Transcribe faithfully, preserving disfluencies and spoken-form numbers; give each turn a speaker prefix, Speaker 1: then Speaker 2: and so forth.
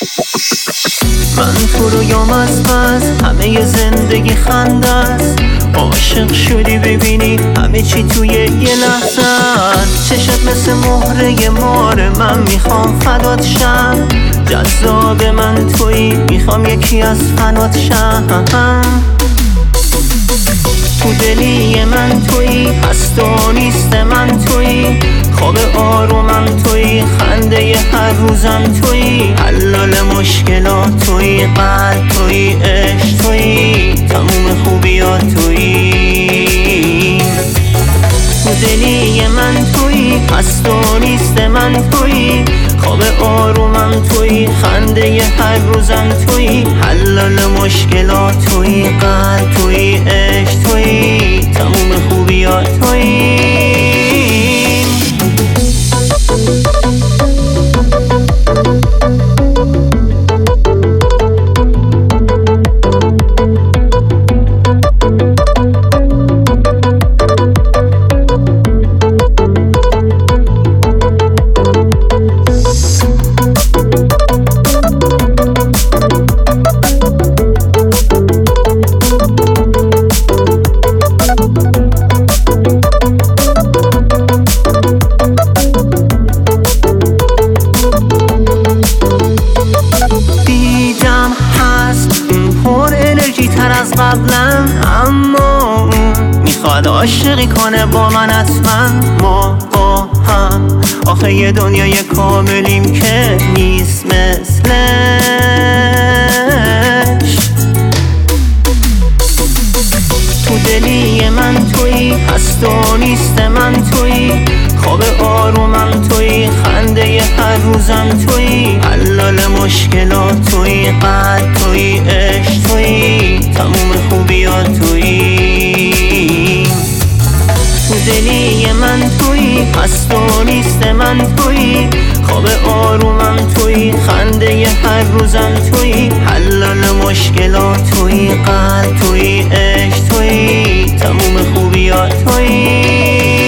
Speaker 1: من تو رویام از بس همه زندگی خنده است. عاشق شدی ببینی همه چی توی یه لحظه است. چشت مثل مهره ماره، من میخوام فدات شم. جذاب من تویی، میخوام یکی از فنات شم. تو دلی من تویی، هست و نیست من تویی، خواب آرومم تویی، خنده هر روزم تویی، حلال مشکلات تویی، قلب تویی، عشق تویی، تموم خوبیات تویی. تو دلی من تویی، هست و نیست من تویی، خواب آرومم تویی، خنده هر روزم تویی، حلال مشکلات تویی، قلب تویی، عشق تویی، تموم خوبیات تویی. تر از قبلم، اما میخواد عاشقی کنه با من حتما. ما با هم آخه یه دنیای کاملیم که نیست مثلش. تو دلی من تویی، هست و نیست من تویی، خواب آرومم تویی، خنده هر روزم تویی، حلال مشکلات تویی، قلب تویی، عشق تویی، تموم خوبیات تویی. تو دلی من تویی، هست و نیست من تویی، خواب آرومم تویی، خنده هر روزم تویی، حلال مشکلات تویی، قلب تویی، عشق تویی، تموم خوبیات تویی.